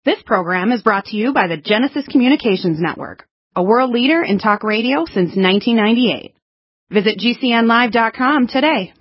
This program is brought to you by the Genesis Communications Network, a world leader in talk radio since 1998. Visit GCNlive.com today.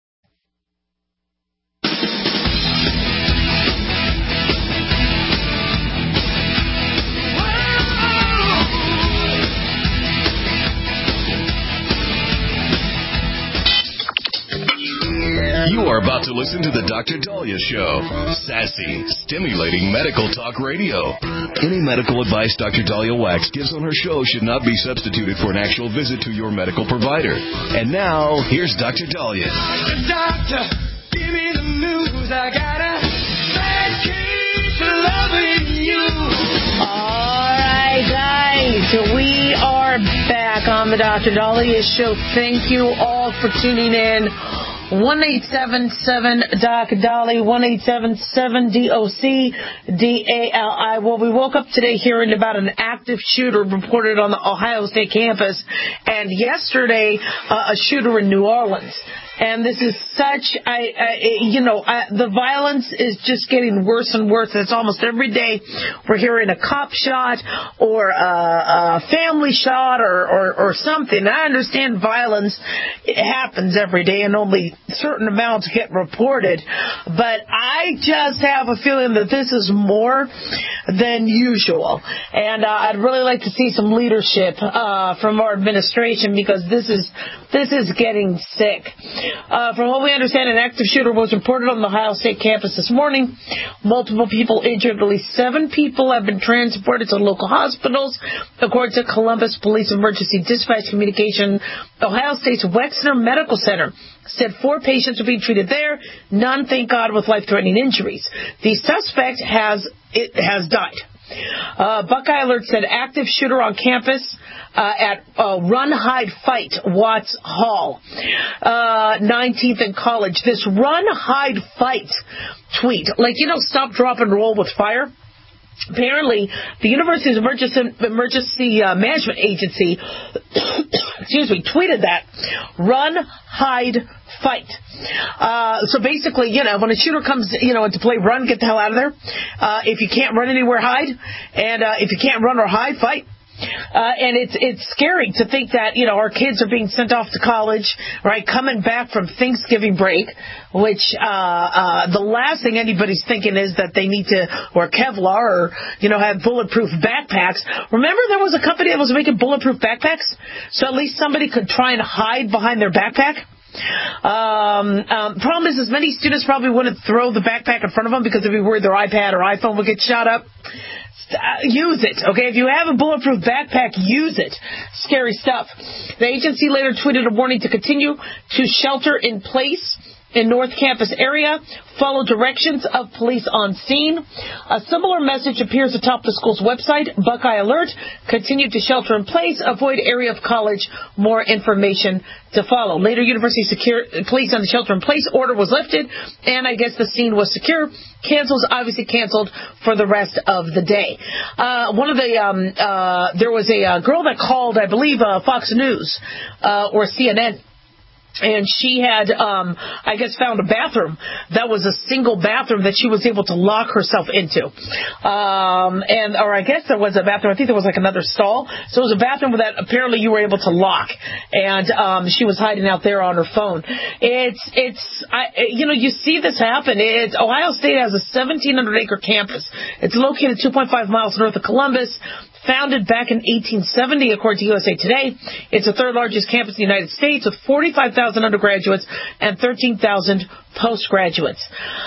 You are about to listen to The Dr. Daliah Show. Sassy, stimulating medical talk radio. Any medical advice Dr. Daliah Wax gives on her show should not be substituted for an actual visit to your medical provider. And now, here's Dr. Daliah. Doctor, give me the news. I got a bad case of loving you. All right, guys, we are back on The Dr. Daliah Show. Thank you all for tuning in. 1-877-DOC-DALI, 1-877-DOC-DALI. Well, we woke up today hearing about an active shooter reported on the Ohio State campus, and yesterday a shooter in New Orleans. And this is such, the violence is just getting worse and worse. It's almost every day we're hearing a cop shot or a family shot or something. I understand violence, it happens every day and only certain amounts get reported. But I just have a feeling that this is more than usual. And I'd really like to see some leadership from our administration, because this is getting sick. From what we understand, an active shooter was reported on the Ohio State campus this morning. Multiple people injured. At least 7 people have been transported to local hospitals, according to Columbus Police Emergency Dispatch Communication. Ohio State's Wexner Medical Center said 4 patients are being treated there, none, thank God, with life-threatening injuries. The suspect has died. Buckeye Alert said active shooter on campus at Run, Hide, Fight, Watts Hall, 19th and College. This Run, Hide, Fight tweet, stop, drop, and roll with fire. Apparently, the University's Emergency Management Agency, tweeted that. Run, hide, fight. So basically, when a shooter comes, into play, run, get the hell out of there. If you can't run anywhere, hide. And if you can't run or hide, fight. And it's scary to think that, our kids are being sent off to college, right, coming back from Thanksgiving break, which the last thing anybody's thinking is that they need to wear Kevlar or, have bulletproof backpacks. Remember there was a company that was making bulletproof backpacks? So at least somebody could try and hide behind their backpack. Problem is many students probably wouldn't throw the backpack in front of them because they'd be worried their iPad or iPhone would get shot up. Use it, okay? If you have a bulletproof backpack, use it. Scary stuff. The agency later tweeted a warning to continue to shelter in place in North Campus area, follow directions of police on scene. A similar message appears atop the school's website, Buckeye Alert. Continue to shelter in place, avoid area of college. More information to follow. Later, University police on the shelter in place order was lifted, and I guess the scene was secure. Obviously canceled for the rest of the day. There was a girl that called, I believe, Fox News or CNN. And she had, found a bathroom that was a single bathroom that she was able to lock herself into. Or I guess there was a bathroom. I think there was another stall. So it was a bathroom that apparently you were able to lock. And she was hiding out there on her phone. You see this happen. Ohio State has a 1,700-acre campus. It's located 2.5 miles north of Columbus. Founded back in 1870, according to USA Today. It's the 3rd largest campus in the United States with 45,000 undergraduates and 13,000 postgraduates.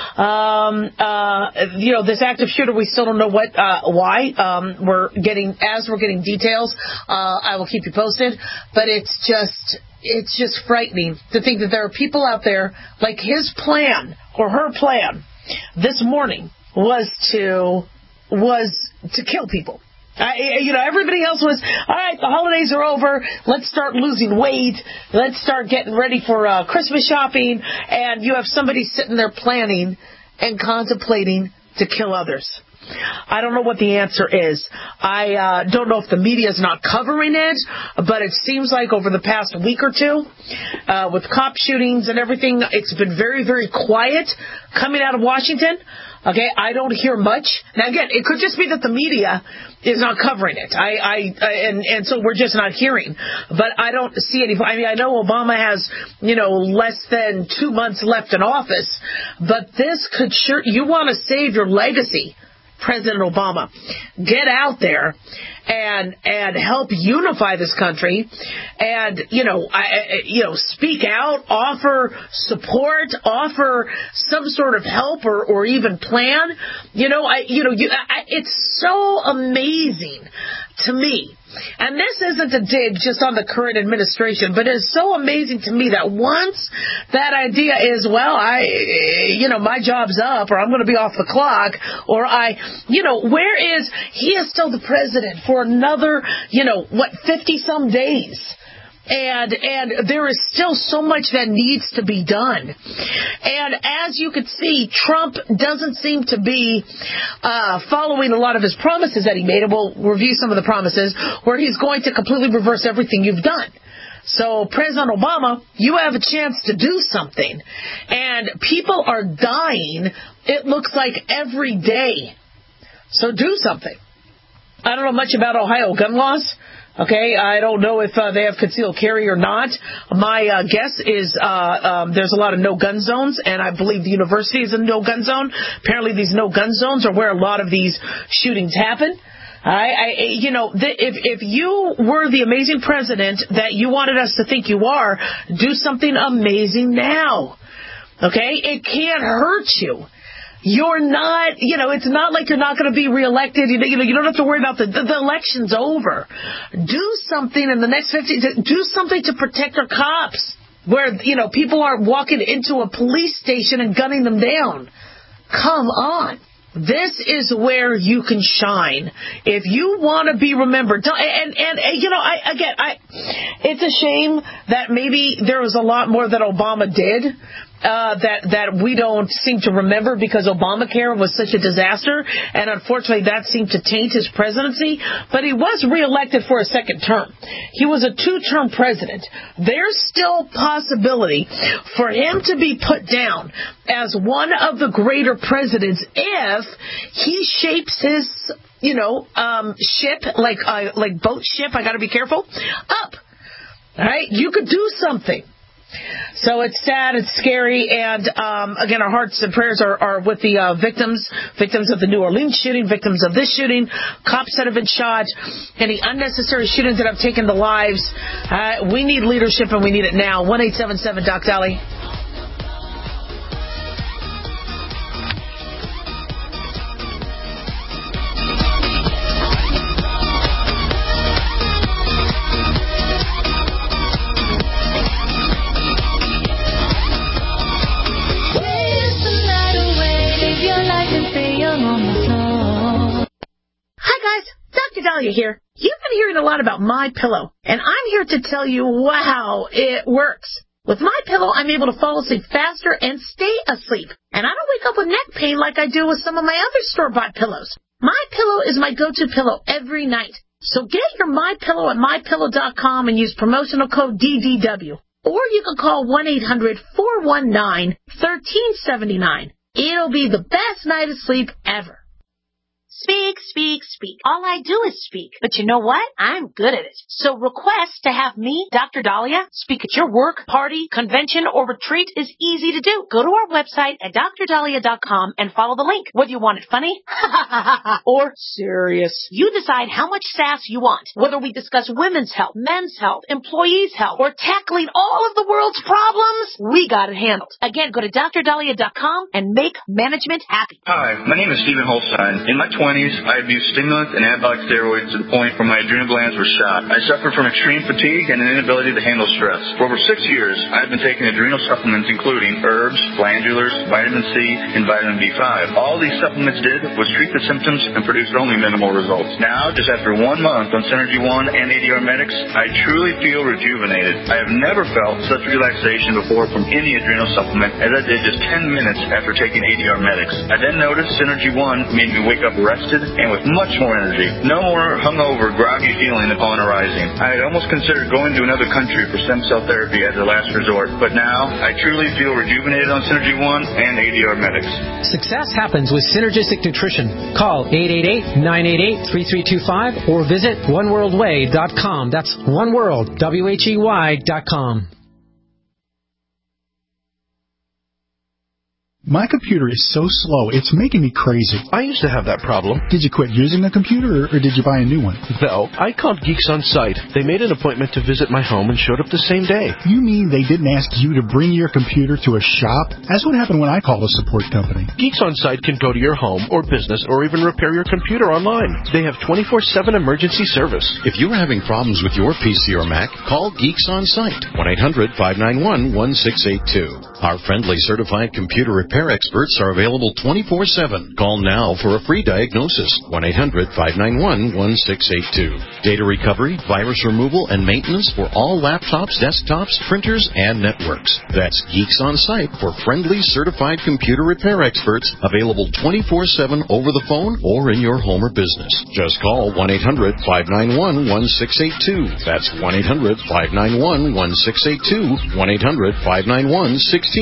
This active shooter, we still don't know why. We're getting details. I will keep you posted. But it's just frightening to think that there are people out there, like his plan or her plan this morning was to kill people. Everybody else was, all right, the holidays are over. Let's start losing weight. Let's start getting ready for Christmas shopping. And you have somebody sitting there planning and contemplating to kill others. I don't know what the answer is. I don't know if the media is not covering it, but it seems like over the past week or two, with cop shootings and everything, it's been very, very quiet coming out of Washington. Okay, I don't hear much. Now again, it could just be that the media is not covering it. And so we're just not hearing. But I don't see any. I mean, I know Obama has, less than 2 months left in office, but this could you want to save your legacy, President Obama. Get out there and help unify this country, and speak out, offer support, offer some sort of help or even plan. It's so amazing to me. And this isn't a dig just on the current administration, but it's so amazing to me that once that idea is, well, my job's up, or I'm going to be off the clock, or he is still the president for another, 50 some days. And there is still so much that needs to be done. And as you can see, Trump doesn't seem to be following a lot of his promises that he made. And we'll review some of the promises where he's going to completely reverse everything you've done. So, President Obama, you have a chance to do something. And people are dying, it looks like, every day. So do something. I don't know much about Ohio gun laws. Okay, I don't know if they have concealed carry or not. My guess is there's a lot of no-gun zones, and I believe the university is a no-gun zone. Apparently these no-gun zones are where a lot of these shootings happen. If you were the amazing president that you wanted us to think you are, do something amazing now. Okay, it can't hurt you. You're not, it's not like you're not going to be reelected. You don't have to worry about the election's over. Do something in the next 50, do something to protect our cops where, people aren't walking into a police station and gunning them down. Come on. This is where you can shine. If you want to be remembered, it's a shame that maybe there was a lot more that Obama did that we don't seem to remember because Obamacare was such a disaster, and unfortunately that seemed to taint his presidency. But he was reelected for a second term. He was a 2-term president. There's still possibility for him to be put down as one of the greater presidents if he shapes his ship, like boat ship, I got to be careful, up. All right, you could do something. So it's sad, it's scary, and again, our hearts and prayers are with the victims of the New Orleans shooting, victims of this shooting, cops that have been shot, any unnecessary shootings that have taken the lives. We need leadership, and we need it now. 1-877-DOC-DOLLY. Here. You've been hearing a lot about MyPillow, and I'm here to tell you, wow, it works. With MyPillow, I'm able to fall asleep faster and stay asleep, and I don't wake up with neck pain like I do with some of my other store-bought pillows. MyPillow is my go-to pillow every night. So get your MyPillow at MyPillow.com and use promotional code DDW, or you can call 1-800-419-1379. It'll be the best night of sleep ever. Speak, speak, speak. All I do is speak. But you know what? I'm good at it. So request to have me, Dr. Dahlia, speak at your work, party, convention, or retreat is easy to do. Go to our website at drdahlia.com and follow the link. Whether you want it funny or serious, you decide how much sass you want. Whether we discuss women's health, men's health, employees' health, or tackling all of the world's problems, we got it handled. Again, go to drdahlia.com and make management happy. Hi, my name is Stephen Holstein. In my 20s, I abused stimulants and anabolic steroids to the point where my adrenal glands were shot. I suffered from extreme fatigue and an inability to handle stress. For over 6 years, I've been taking adrenal supplements including herbs, glandulars, vitamin C, and vitamin B5. All these supplements did was treat the symptoms and produced only minimal results. Now, just after 1 month on Synergy One and ADR Medics, I truly feel rejuvenated. I have never felt such relaxation before from any adrenal supplement as I did just 10 minutes after taking ADR Medics. I then noticed Synergy One made me wake up rested and with much more energy. No more hungover, groggy feeling upon arising. I had almost considered going to another country for stem cell therapy as a last resort, but now I truly feel rejuvenated on Synergy One and ADR Medics. Success happens with Synergistic Nutrition. Call 888-988-3325 or visit oneworldway.com. That's oneworld, WHEY.com. My computer is so slow, it's making me crazy. I used to have that problem. Did you quit using the computer, or did you buy a new one? No, I called Geeks On Site. They made an appointment to visit my home and showed up the same day. You mean they didn't ask you to bring your computer to a shop? That's what happened when I called a support company. Geeks On Site can go to your home or business or even repair your computer online. They have 24/7 emergency service. If you're having problems with your PC or Mac, call Geeks On Site, 1-800-591-1682. Our friendly certified computer repair experts are available 24/7. Call now for a free diagnosis, 1-800-591-1682. Data recovery, virus removal, and maintenance for all laptops, desktops, printers, and networks. That's Geeks On Site for friendly certified computer repair experts, available 24/7 over the phone or in your home or business. Just call 1-800-591-1682. That's 1-800-591-1682, 1-800-591-1682.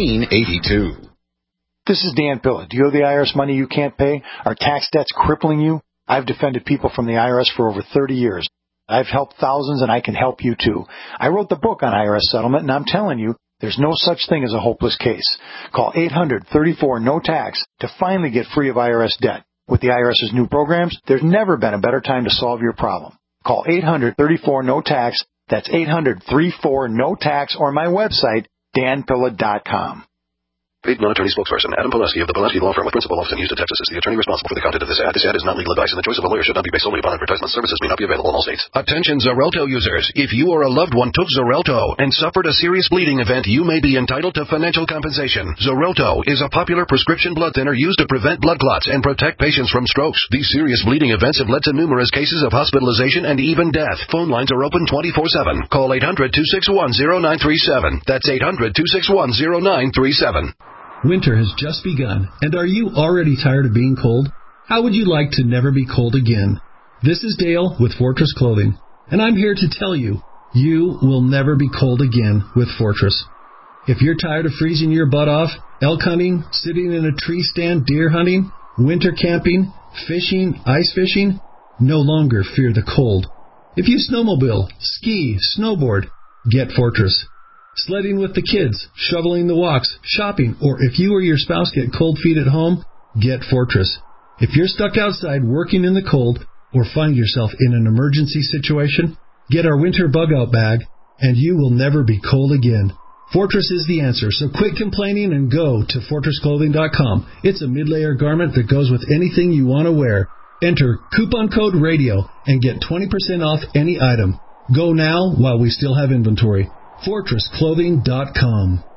This is Dan Pilla. Do you owe the IRS money you can't pay? Are tax debts crippling you? I've defended people from the IRS for over 30 years. I've helped thousands, and I can help you too. I wrote the book on IRS settlement, and I'm telling you, there's no such thing as a hopeless case. Call 800-34-NO-TAX to finally get free of IRS debt. With the IRS's new programs, there's never been a better time to solve your problem. Call 800-34-NO-TAX. That's 800-34-NO-TAX, or my website, danpilla.com. Paid non-attorney spokesperson Adam Pileski of the Pileski Law Firm with principal office in Houston, Texas is the attorney responsible for the content of this ad. This ad is not legal advice, and the choice of a lawyer should not be based solely upon advertisement. Services may not be available in all states. Attention Xarelto users. If you or a loved one took Xarelto and suffered a serious bleeding event, you may be entitled to financial compensation. Xarelto is a popular prescription blood thinner used to prevent blood clots and protect patients from strokes. These serious bleeding events have led to numerous cases of hospitalization and even death. Phone lines are open 24/7. Call 800-261-0937. That's 800-261-0937. Winter has just begun, and are you already tired of being cold? How would you like to never be cold again? This is Dale with Fortress Clothing, and I'm here to tell you, you will never be cold again with Fortress. If you're tired of freezing your butt off, elk hunting, sitting in a tree stand, deer hunting, winter camping, fishing, ice fishing, no longer fear the cold. If you snowmobile, ski, snowboard, get Fortress. Sledding with the kids, shoveling the walks, shopping, or if you or your spouse get cold feet at home, get Fortress. If you're stuck outside working in the cold or find yourself in an emergency situation, get our winter bug-out bag, and you will never be cold again. Fortress is the answer, so quit complaining and go to FortressClothing.com. It's a mid-layer garment that goes with anything you want to wear. Enter coupon code RADIO and get 20% off any item. Go now while we still have inventory. FortressClothing.com.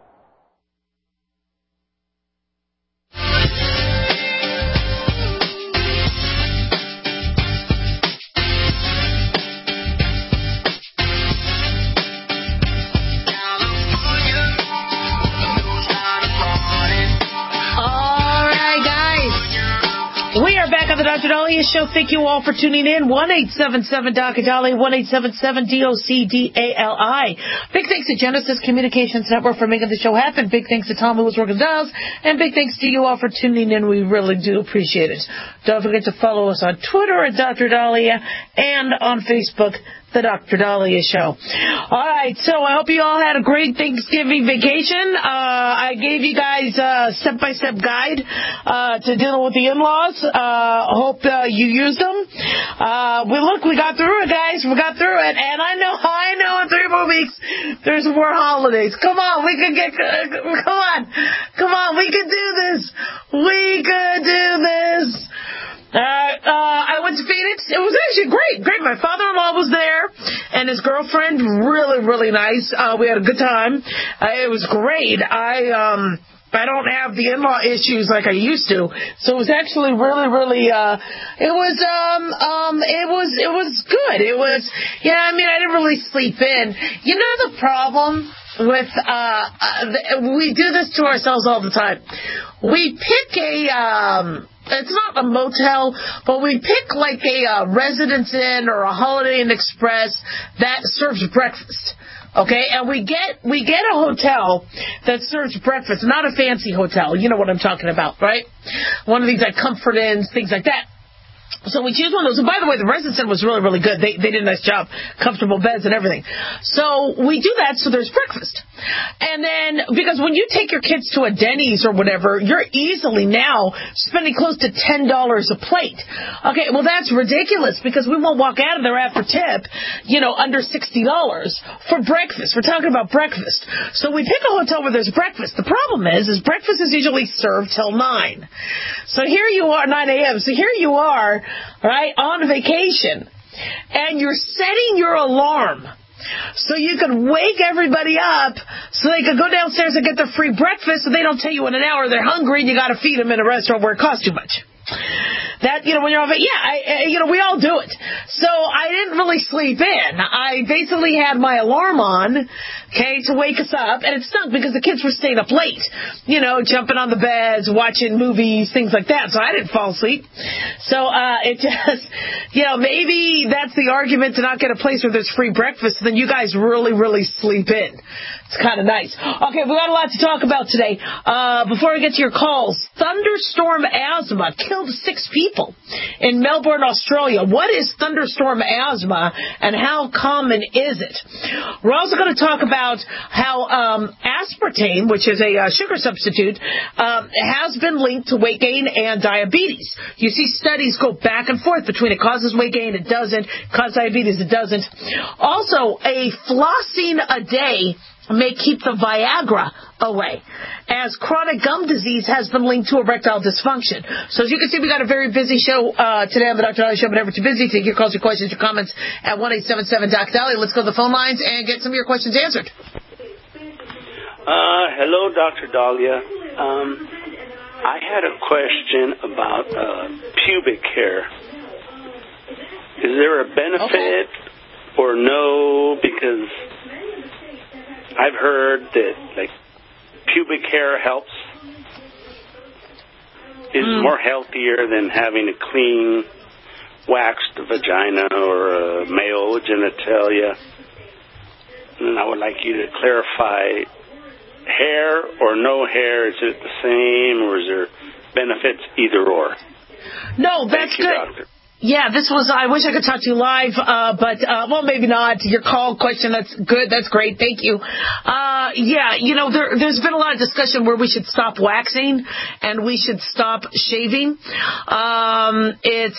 We are back on the Dr. Dahlia Show. Thank you all for tuning in. 1-877-DOC-DALI, 1-877-DOC-DALI. Big thanks to Genesis Communications Network for making the show happen. Big thanks to Tom who was working dials. And big thanks to you all for tuning in. We really do appreciate it. Don't forget to follow us on Twitter at Dr. Dahlia and on Facebook, The Dr. Dahlia Show. All right, so I hope you all had a great Thanksgiving vacation. I gave you guys a step-by-step guide to dealing with the in-laws. Hope you used them. We got through it, guys. We got through it. And I know in 3 more weeks, there's more holidays. Come on, we can do this. We could do this. I went to Phoenix. It was actually great. My father-in-law was there, and his girlfriend, really, really nice. We had a good time. It was great. I don't have the in-law issues like I used to, so it was actually really, really. It was good. It was, I didn't really sleep in. You know the problem with we do this to ourselves all the time. We pick it's not a motel, but we pick like a Residence Inn or a Holiday Inn Express that serves breakfast. Okay, and we get a hotel that serves breakfast, not a fancy hotel. You know what I'm talking about, right? One of these like Comfort Inns, things like that. So we choose one of those. And by the way, the Residence Inn was really, really good. They did a nice job. Comfortable beds and everything. So we do that so there's breakfast. And then, because when you take your kids to a Denny's or whatever, you're easily now spending close to $10 a plate. Okay, well that's ridiculous because we won't walk out of there after tip, under $60 for breakfast. We're talking about breakfast. So we pick a hotel where there's breakfast. The problem is breakfast is usually served till 9. So here you are, 9 a.m. So here you are, right, on vacation, and you're setting your alarm so you can wake everybody up so they can go downstairs and get their free breakfast so they don't tell you in an hour they're hungry and you got to feed them in a restaurant where it costs too much. That, when you're on vacation, we all do it. So I didn't really sleep in. I basically had my alarm on, to wake us up, and it stunk because the kids were staying up late, jumping on the beds, watching movies, things like that. So I didn't fall asleep. So it just, maybe that's the argument to not get a place where there's free breakfast, then you guys really, really sleep in. It's kind of nice. Okay, we got a lot to talk about today. Before we get to your calls, thunderstorm asthma killed 6 people in Melbourne, Australia. What is thunderstorm asthma and how common is it? We're also going to talk about how aspartame, which is a sugar substitute, has been linked to weight gain and diabetes. You see studies go back and forth between it causes weight gain, it doesn't, causes diabetes, it doesn't. Also, a flossing a day may keep the Viagra away, as chronic gum disease has been linked to erectile dysfunction. So as you can see, we got a very busy show today on the Dr. Dahlia Show, but never too busy. Take your calls, your questions, your comments at 1-877-DOC-DAHLIA. Let's go to the phone lines and get some of your questions answered. Hello, Dr. Dahlia. I had a question about pubic hair. Is there a benefit or no? Because I've heard that pubic hair helps, is more healthier than having a clean, waxed vagina or a male genitalia. And I would like you to clarify, hair or no hair, is it the same, or is there benefits either or? No, that's good. Doctor. Yeah, I wish I could talk to you live, but maybe not. Your call question, that's good. That's great. Thank you. There's been a lot of discussion where we should stop waxing and we should stop shaving. I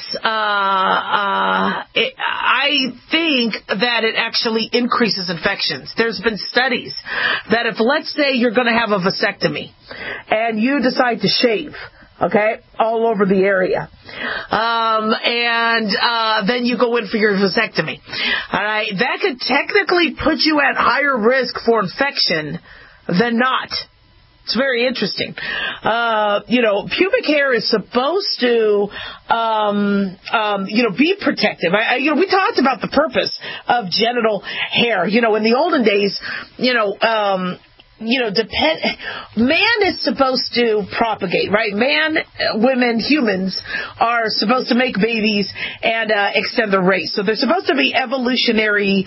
think that it actually increases infections. There's been studies that if, let's say, you're going to have a vasectomy and you decide to shave, all over the area. Then you go in for your vasectomy. All right, that could technically put you at higher risk for infection than not. It's very interesting. Pubic hair is supposed to, be protective. We talked about the purpose of genital hair. In the olden days, man is supposed to propagate, right? Man, women, humans are supposed to make babies and extend the race. So there's supposed to be evolutionary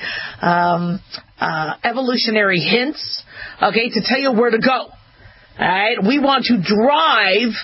hints, to tell you where to go. All right, we want to drive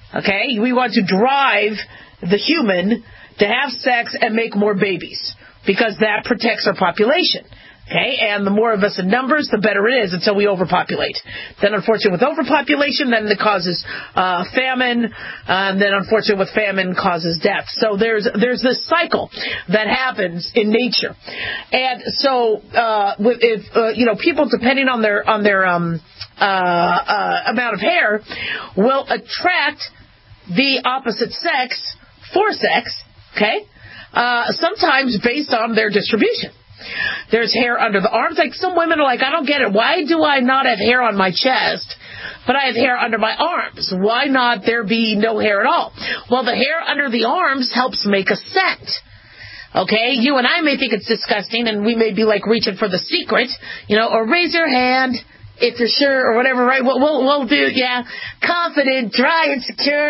the human to have sex and make more babies because that protects our population. And the more of us in numbers, the better it is until we overpopulate. Then, unfortunately, with overpopulation, then it causes famine. And then, unfortunately, with famine, causes death. So there's this cycle that happens in nature. And so, people, depending on their amount of hair, will attract the opposite sex for sex. Sometimes based on their distribution. There's hair under the arms. Like some women are like, I don't get it. Why do I not have hair on my chest, but I have hair under my arms? Why not there be no hair at all? Well, the hair under the arms helps make a scent. You and I may think it's disgusting, and we may be like reaching for the secret, or raise your hand if you're sure, or whatever, right? We'll do, confident, dry and secure.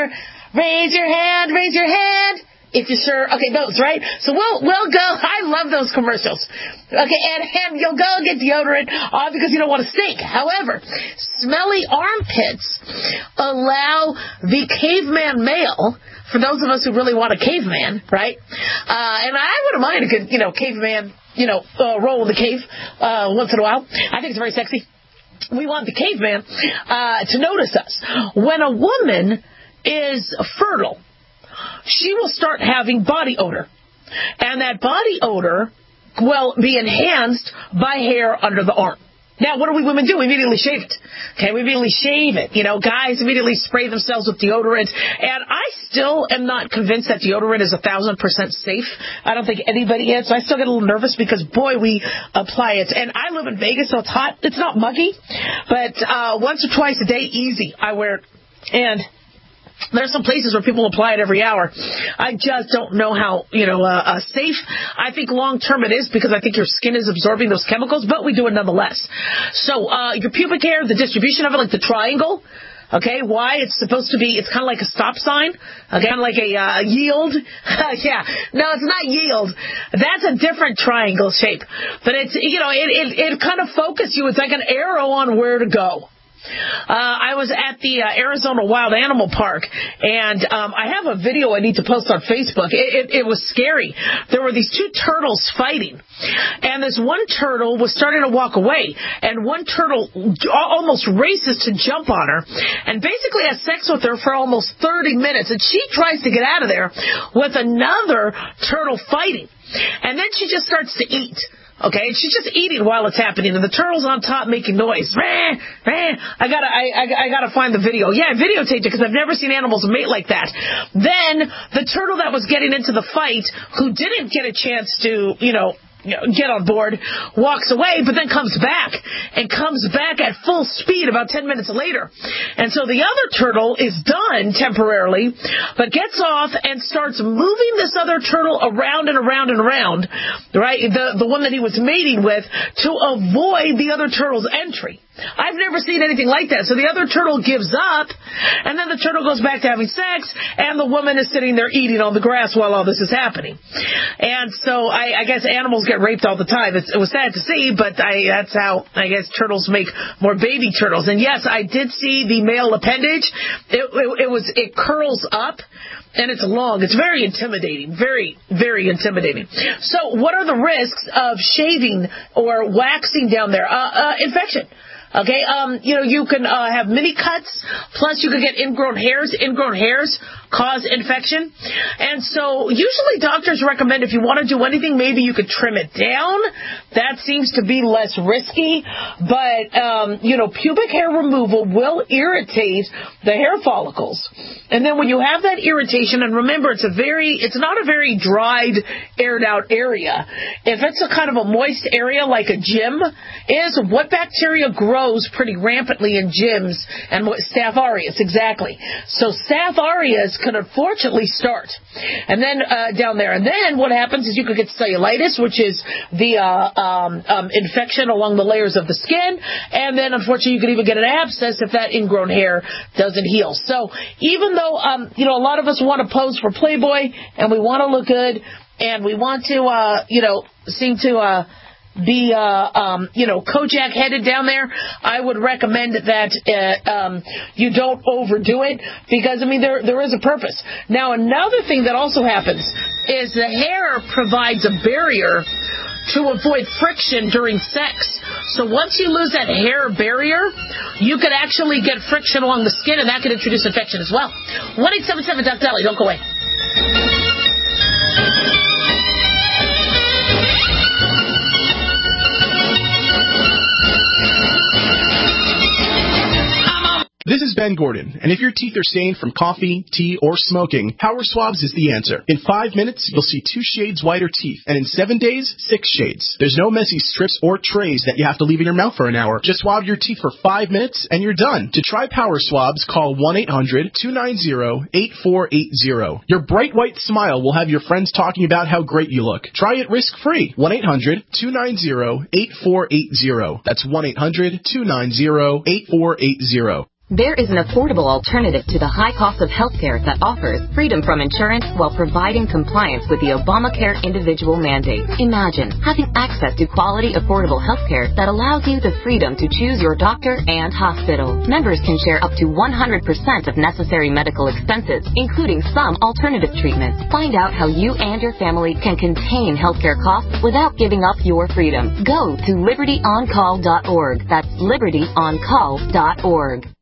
Raise your hand, raise your hand. If you're sure, okay, those, right? So we'll go. I love those commercials. Okay, and you'll go get deodorant because you don't want to stink. However, smelly armpits allow the caveman male, for those of us who really want a caveman, right? And I wouldn't mind a good, caveman, roll in the cave once in a while. I think it's very sexy. We want the caveman to notice us. When a woman is fertile, she will start having body odor. And that body odor will be enhanced by hair under the arm. Now, what do we women do? We immediately shave it. Okay, we immediately shave it. Guys immediately spray themselves with deodorant. And I still am not convinced that deodorant is 1,000% safe. I don't think anybody is. So I still get a little nervous because, boy, we apply it. And I live in Vegas, so it's hot. It's not muggy. But once or twice a day, easy, I wear it. And there's some places where people apply it every hour. I just don't know how, safe. I think long term it is because I think your skin is absorbing those chemicals, but we do it nonetheless. So your pubic hair, the distribution of it, like the triangle, okay, why it's supposed to be, it's kind of like a stop sign, kind of like a yield. Yeah, no, it's not yield. That's a different triangle shape. But it's, it kind of focuses you. It's like an arrow on where to go. I was at the Arizona Wild Animal Park, and I have a video I need to post on Facebook. It was scary. There were these two turtles fighting, and this one turtle was starting to walk away, and one turtle almost races to jump on her and basically has sex with her for almost 30 minutes, and she tries to get out of there with another turtle fighting, and then she just starts to eat. Okay, she's just eating while it's happening, and the turtle's on top making noise. I gotta find the video. Yeah, I videotaped it because I've never seen animals mate like that. Then the turtle that was getting into the fight, who didn't get a chance to, get on board, walks away, but then comes back at full speed about 10 minutes later. And so the other turtle is done temporarily, but gets off and starts moving this other turtle around and around and around, right? The one that he was mating with, to avoid the other turtle's entry. I've never seen anything like that. So the other turtle gives up, and then the turtle goes back to having sex, and the woman is sitting there eating on the grass while all this is happening. And so I guess animals get raped all the time. It was sad to see, but that's how, I guess, turtles make more baby turtles. And yes, I did see the male appendage. It curls up, and it's long. It's very intimidating. Very, very intimidating. So what are the risks of shaving or waxing down there? Infection. Okay, you can have mini cuts, plus you could get ingrown hairs. Ingrown hairs cause infection. And so usually doctors recommend if you want to do anything, maybe you could trim it down. That seems to be less risky. But, pubic hair removal will irritate the hair follicles. And then when you have that irritation, and remember, it's not a very dried, aired out area. If it's a kind of a moist area like a gym is, what bacteria grows pretty rampantly in gyms? And Staph aureus, exactly. So Staph aureus could unfortunately start. And then down there. And then what happens is you could get cellulitis, which is the infection along the layers of the skin. And then unfortunately you could even get an abscess if that ingrown hair doesn't heal. So even though, a lot of us want to pose for Playboy and we want to look good and we want to, seem to be, Kojak headed down there, I would recommend that you don't overdo it because, there is a purpose. Now, another thing that also happens is the hair provides a barrier to avoid friction during sex. So once you lose that hair barrier, you could actually get friction along the skin, and that could introduce infection as well. 1-877-DOC-DELI. Don't go away. This is Ben Gordon, and if your teeth are stained from coffee, tea, or smoking, Power Swabs is the answer. In 5 minutes, you'll see 2 shades whiter teeth, and in 7 days, 6 shades. There's no messy strips or trays that you have to leave in your mouth for an hour. Just swab your teeth for 5 minutes, and you're done. To try Power Swabs, call 1-800-290-8480. Your bright white smile will have your friends talking about how great you look. Try it risk-free. 1-800-290-8480. That's 1-800-290-8480. There is an affordable alternative to the high cost of healthcare that offers freedom from insurance while providing compliance with the Obamacare individual mandate. Imagine having access to quality, affordable healthcare that allows you the freedom to choose your doctor and hospital. Members can share up to 100% of necessary medical expenses, including some alternative treatments. Find out how you and your family can contain healthcare costs without giving up your freedom. Go to libertyoncall.org. That's libertyoncall.org.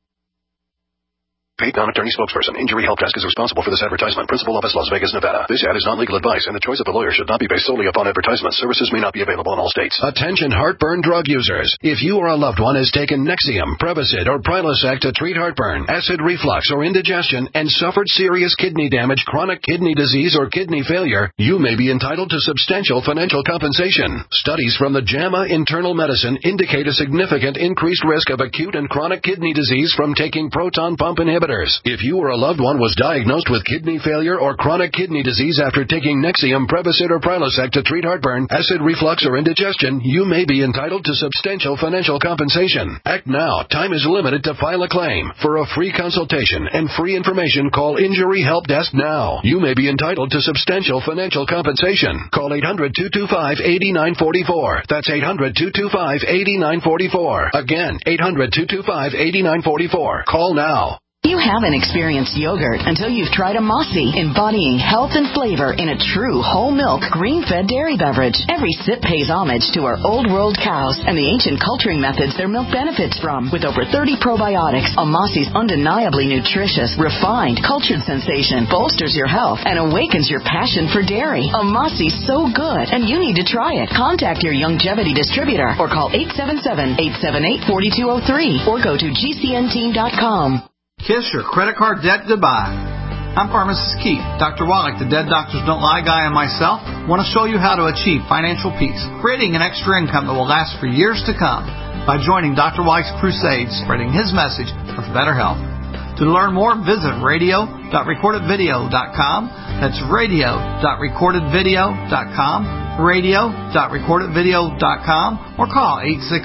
Paid non-attorney spokesperson. Injury Help Desk is responsible for this advertisement. Principal office, Las Vegas, Nevada. This ad is not legal advice, and the choice of a lawyer should not be based solely upon advertisement. Services may not be available in all states. Attention heartburn drug users. If you or a loved one has taken Nexium, Prevacid, or Prilosec to treat heartburn, acid reflux, or indigestion, and suffered serious kidney damage, chronic kidney disease, or kidney failure, you may be entitled to substantial financial compensation. Studies from the JAMA Internal Medicine indicate a significant increased risk of acute and chronic kidney disease from taking proton pump inhibitors. If you or a loved one was diagnosed with kidney failure or chronic kidney disease after taking Nexium, Prevacid, or Prilosec to treat heartburn, acid reflux, or indigestion, you may be entitled to substantial financial compensation. Act now. Time is limited to file a claim. For a free consultation and free information, call Injury Help Desk now. You may be entitled to substantial financial compensation. Call 800-225-8944. That's 800-225-8944. Again, 800-225-8944. Call now. You haven't experienced yogurt until you've tried a Mossy, embodying health and flavor in a true whole milk, green-fed dairy beverage. Every sip pays homage to our old world cows and the ancient culturing methods their milk benefits from. With over 30 probiotics, a Mossy's undeniably nutritious, refined, cultured sensation bolsters your health and awakens your passion for dairy. A Mossy's so good, and you need to try it. Contact your Youngevity distributor or call 877-878-4203 or go to gcnteam.com. Kiss your credit card debt goodbye. I'm Pharmacist Keith. Dr. Wallach, the Dead Doctors Don't Lie guy, and myself want to show you how to achieve financial peace, creating an extra income that will last for years to come by joining Dr. Wallach's crusade, spreading his message of better health. To learn more, visit radio.recordedvideo.com. That's radio.recordedvideo.com, radio.recordedvideo.com, or call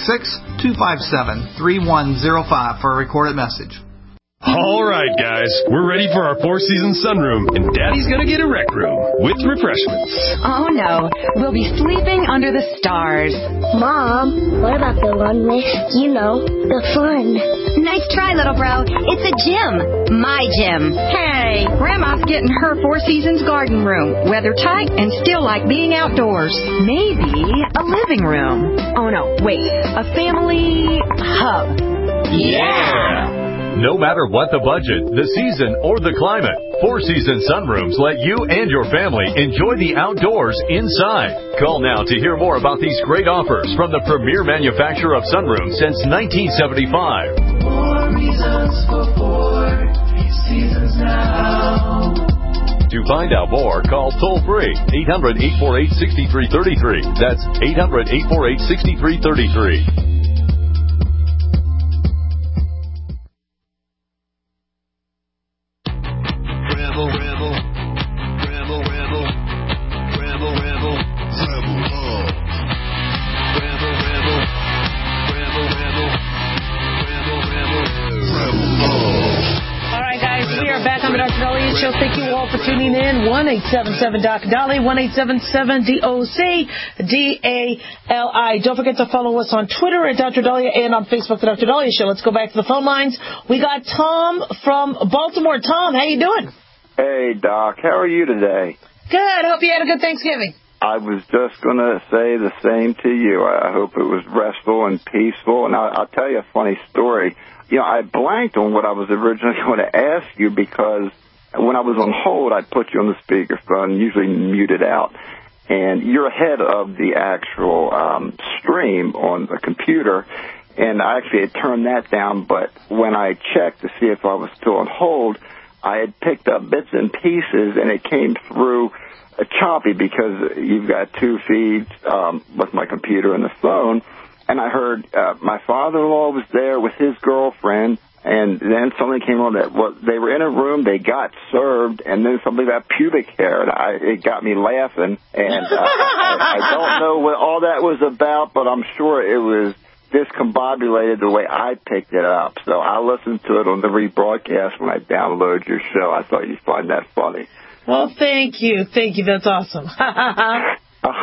866-257-3105 for a recorded message. All right, guys, we're ready for our four-season sunroom, and Daddy's going to get a rec room with refreshments. Oh, no. We'll be sleeping under the stars. Mom, what about the one with, the fun? Nice try, little bro. It's a gym. My gym. Hey, Grandma's getting her Four Seasons garden room. Weather tight and still like being outdoors. Maybe a living room. Oh, no, wait. A family hub. Yeah! No matter what the budget, the season, or the climate, Four Seasons Sunrooms let you and your family enjoy the outdoors inside. Call now to hear more about these great offers from the premier manufacturer of sunrooms since 1975. More reasons for Four Seasons now. To find out more, call toll-free 800-848-6333. That's 800-848-6333. Thank you all for tuning in. 1-877-DOC-DOLLY, 1-877-DOC-DALI. Don't forget to follow us on Twitter at Dr. Dahlia and on Facebook, The Dr. Dahlia Show. Let's go back to the phone lines. We got Tom from Baltimore. Tom, how you doing? Hey, Doc. How are you today? Good. Hope you had a good Thanksgiving. I was just going to say the same to you. I hope it was restful and peaceful. And I'll tell you a funny story. I blanked on what I was originally going to ask you because when I was on hold, I'd put you on the speakerphone, usually muted out, and you're ahead of the actual stream on the computer, and I actually had turned that down, but when I checked to see if I was still on hold, I had picked up bits and pieces, and it came through choppy because you've got two feeds with my computer and the phone, and I heard my father-in-law was there with his girlfriend, and then something came on that they were in a room, they got served, and then something about pubic hair, and it got me laughing. And I don't know what all that was about, but I'm sure it was discombobulated the way I picked it up. So I'll listen to it on the rebroadcast when I download your show. I thought you'd find that funny. Well, thank you. Thank you. That's awesome. I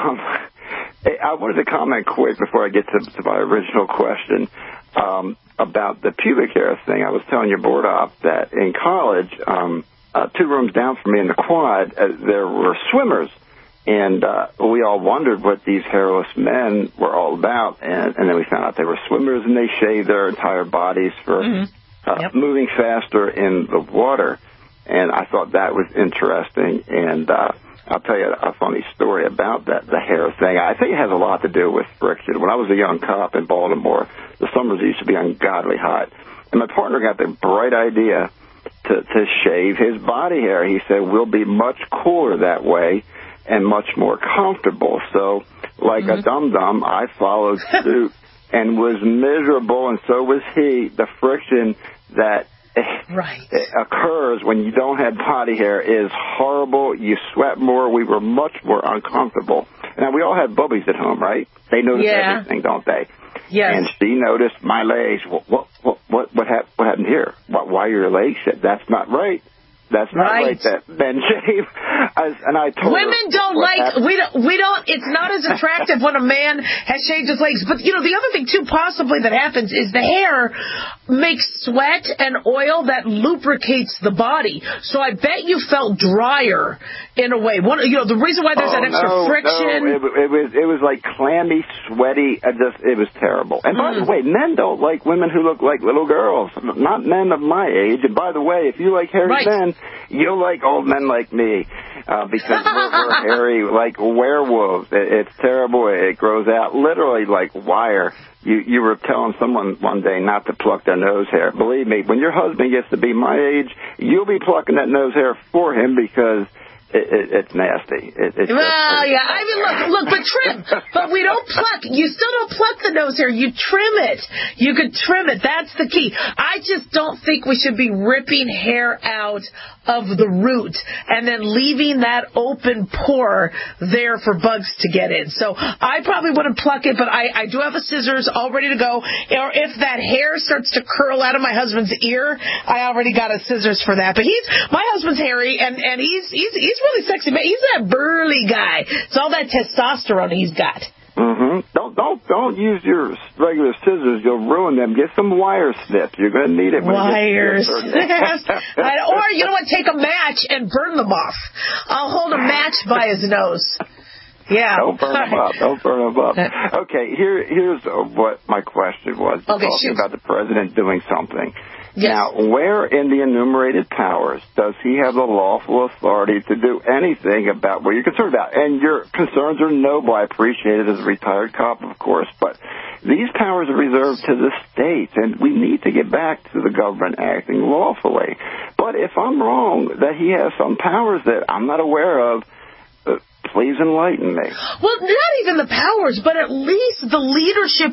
wanted to comment quick before I get to my original question about the pubic hair thing. I was telling your board op that in college, 2 rooms down from me in the quad, there were swimmers. And we all wondered what these hairless men were all about. And then we found out they were swimmers, and they shaved their entire bodies for moving faster in the water. And I thought that was interesting. And I'll tell you a funny story about that, the hair thing. I think it has a lot to do with friction. When I was a young cop in Baltimore, the summers used to be ungodly hot. And my partner got the bright idea to shave his body hair. He said, we'll be much cooler that way and much more comfortable. So, like a dum-dum, I followed suit and was miserable, and so was he. The friction that occurs when you don't have body hair is horrible. You sweat more. We were much more uncomfortable. Now, we all have bubbies at home, right? They notice everything, don't they? Yes. And she noticed my legs. What happened here? Why are your legs shed? That's not right. That's not right. That men shave. And I told women don't like. We don't. It's not as attractive when a man has shaved his legs. But the other thing too, possibly that happens is the hair makes sweat and oil that lubricates the body. So I bet you felt drier in a way. The reason why there's that extra friction. No, it was like clammy, sweaty. It was terrible. And by the way, men don't like women who look like little girls. Not men of my age. And by the way, if you like hairy men, you'll like old men like me because we're hairy like werewolves. It's terrible. It grows out literally like wire. You were telling someone one day not to pluck their nose hair. Believe me, when your husband gets to be my age, you'll be plucking that nose hair for him because it's nasty. I mean, look, but trim. But we don't pluck. You still don't pluck the nose hair. You trim it. You could trim it. That's the key. I just don't think we should be ripping hair out of the root and then leaving that open pore there for bugs to get in. So I probably wouldn't pluck it, but I do have a scissors all ready to go. Or if that hair starts to curl out of my husband's ear, I already got a scissors for that. But my husband's hairy, and he's really sexy, man. He's that burly guy. It's all that testosterone he's got. Mm-hmm. Don't use your regular scissors. You'll ruin them. Get some wire snips. You're going to need it. Wire snips. Or, you know what? Take a match and burn them off. I'll hold a match by his nose. Yeah. Don't burn them up. Don't burn them up. Okay, here's what my question was. Talking about the president doing something. Yes. Now, where in the enumerated powers does he have the lawful authority to do anything about what you're concerned about? And your concerns are noble. I appreciate it as a retired cop, of course. But these powers are reserved to the states, and we need to get back to the government acting lawfully. But if I'm wrong that he has some powers that I'm not aware of, please enlighten me. Well, not even the powers, but at least the leadership.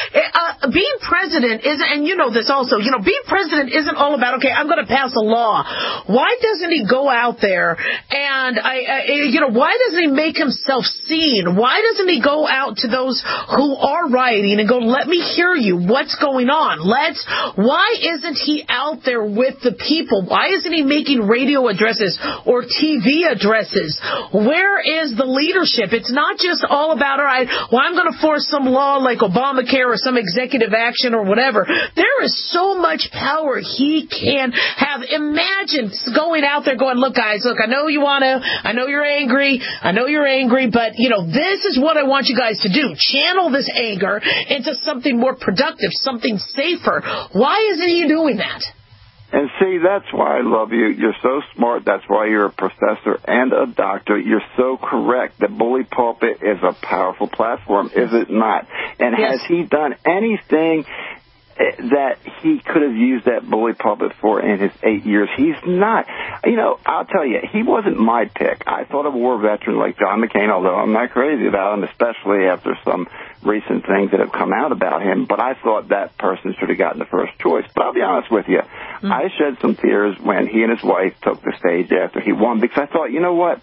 Being president isn't, and you know this also, being president isn't all about, okay, I'm going to pass a law. Why doesn't he go out there and, why doesn't he make himself seen? Why doesn't he go out to those who are rioting and go, let me hear you. What's going on? Why isn't he out there with the people? Why isn't he making radio addresses or TV addresses? Where is the leadership? It's not just all about, all right, well, I'm going to force some law like Obamacare or some executive action or whatever. There is so much power he can have. Imagine going out there going, look, guys, I know you want to, I know you're angry, but, this is what I want you guys to do. Channel this anger into something more productive, something safer. Why isn't he doing that? And see, that's why I love you. You're so smart. That's why you're a professor and a doctor. You're so correct. The bully pulpit is a powerful platform, is it not? And has he done anything that he could have used that bully pulpit for in his 8 years? He's not. I'll tell you, he wasn't my pick. I thought a war veteran like John McCain, although I'm not crazy about him, especially after some recent things that have come out about him, but I thought that person should have gotten the first choice. But I'll be honest with you, I shed some tears when he and his wife took the stage after he won, because I thought, you know what?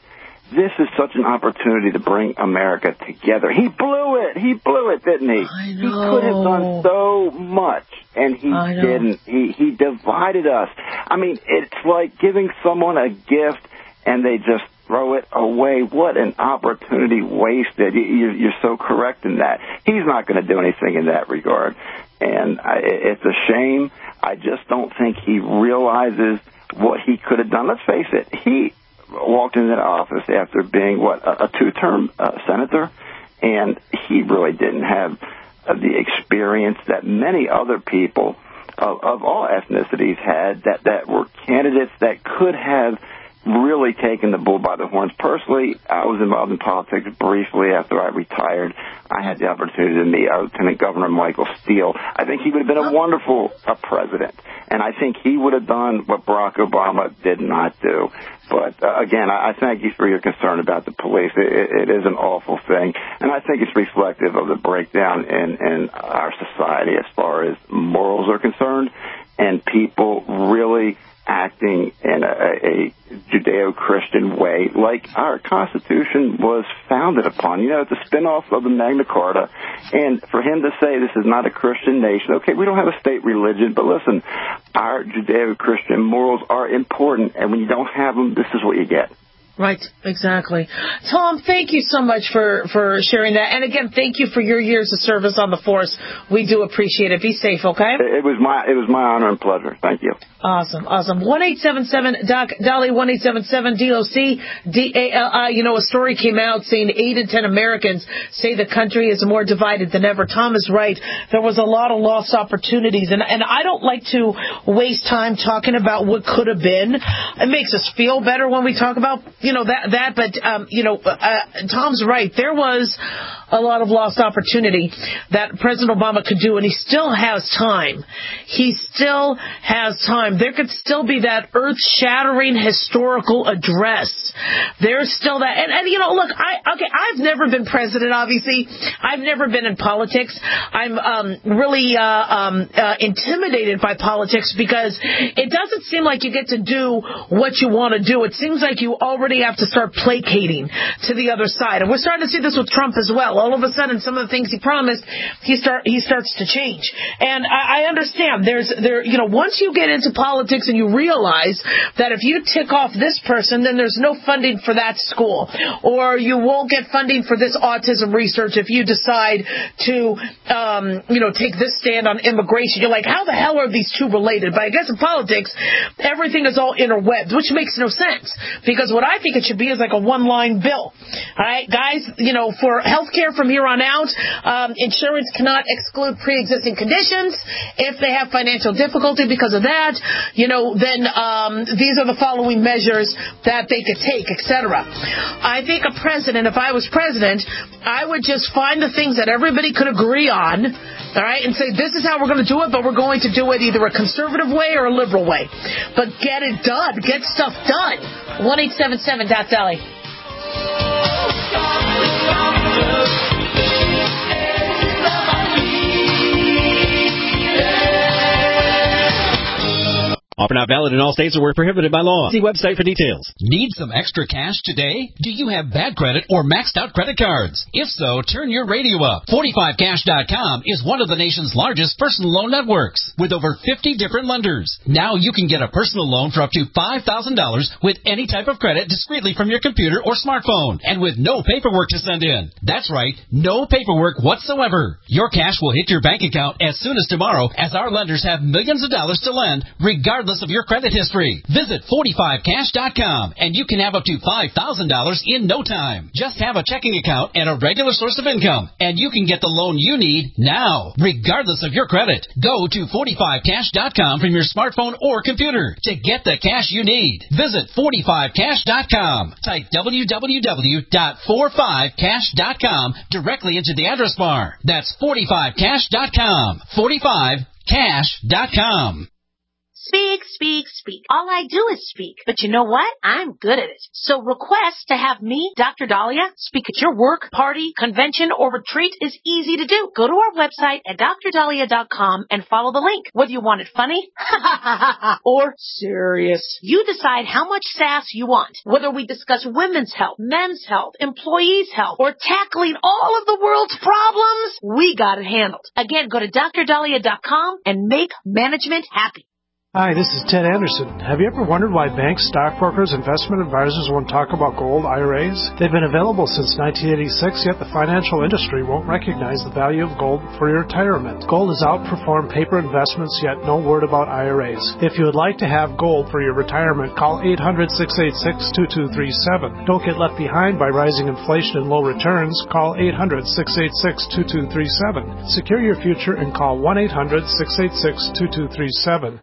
this is such an opportunity to bring America together. He blew it. He blew it, didn't he? I know. He could have done so much, and he didn't. He divided us. I mean, it's like giving someone a gift and they just throw it away. What an opportunity wasted. You're so correct in that. He's not going to do anything in that regard. And it's a shame. I just don't think he realizes what he could have done. Let's face it. He walked into that office after being, a two-term senator, and he really didn't have the experience that many other people of all ethnicities had that were candidates that could have really taken the bull by the horns. Personally, I was involved in politics briefly after I retired. I had the opportunity to meet Lieutenant Governor Michael Steele. I think he would have been a wonderful president, and I think he would have done what Barack Obama did not do. But, again, I thank you for your concern about the police. It is an awful thing, and I think it's reflective of the breakdown in our society as far as morals are concerned, and people really acting in a Judeo-Christian way like our Constitution was founded upon. You know, it's a spin-off of the Magna Carta, and for him to say this is not a Christian nation, okay, we don't have a state religion, but listen, our Judeo-Christian morals are important, and when you don't have them, this is what you get. Right, exactly. Tom, thank you so much for sharing that. And again, thank you for your years of service on the force. We do appreciate it. Be safe, okay? It was my honor and pleasure. Thank you. Awesome. 1-877-DOC-DALI, 1-877-DOC-DALI. You know, a story came out saying 8 in 10 Americans say the country is more divided than ever. Tom is right. There was a lot of lost opportunities. And I don't like to waste time talking about what could have been. It makes us feel better when we talk about but Tom's right. There was a lot of lost opportunity that President Obama could do, and he still has time. He still has time. There could still be that earth-shattering historical address. There's still that. And look, I've never been president, obviously. I've never been in politics. I'm really intimidated by politics because it doesn't seem like you get to do what you want to do. It seems like you already have to start placating to the other side. And we're starting to see this with Trump as well. All of a sudden, some of the things he promised, he starts to change. And I understand once you get into politics and you realize that if you tick off this person, then there's no funding for that school, or you won't get funding for this autism research if you decide to, take this stand on immigration. You're like, how the hell are these two related? But I guess in politics, everything is all interwebbed, which makes no sense, because what I think it should be is like a one-line bill. All right, guys, for health care from here on out, insurance cannot exclude pre-existing conditions. If they have financial difficulty because of that, then these are the following measures that they could take, etc. I think a president, if I was president, I would just find the things that everybody could agree on, all right, and say, this is how we're going to do it, but we're going to do it either a conservative way or a liberal way. But get it done. Get stuff done. 1-877-DOC-DALI. Offer not valid in all states or where prohibited by law. See website for details. Need some extra cash today? Do you have bad credit or maxed out credit cards? If so, turn your radio up. 45cash.com is one of the nation's largest personal loan networks with over 50 different lenders. Now you can get a personal loan for up to $5,000 with any type of credit discreetly from your computer or smartphone and with no paperwork to send in. That's right, no paperwork whatsoever. Your cash will hit your bank account as soon as tomorrow, as our lenders have millions of dollars to lend regardless of your credit history. Visit 45cash.com and you can have up to $5,000 in no time. Just have a checking account and a regular source of income, and you can get the loan you need now, regardless of your credit. Go to 45cash.com from your smartphone or computer to get the cash you need. Visit 45cash.com. Type www.45cash.com directly into the address bar. That's 45cash.com. 45cash.com. Speak, speak, speak. All I do is speak. But you know what? I'm good at it. So request to have me, Dr. Dahlia, speak at your work, party, convention, or retreat is easy to do. Go to our website at drdahlia.com and follow the link. Whether you want it funny or serious, you decide how much sass you want. Whether we discuss women's health, men's health, employees' health, or tackling all of the world's problems, we got it handled. Again, go to drdahlia.com and make management happy. Hi, this is Ted Anderson. Have you ever wondered why banks, stockbrokers, investment advisors won't talk about gold IRAs? They've been available since 1986, yet the financial industry won't recognize the value of gold for your retirement. Gold has outperformed paper investments, yet no word about IRAs. If you would like to have gold for your retirement, call 800-686-2237. Don't get left behind by rising inflation and low returns. Call 800-686-2237. Secure your future and call 1-800-686-2237.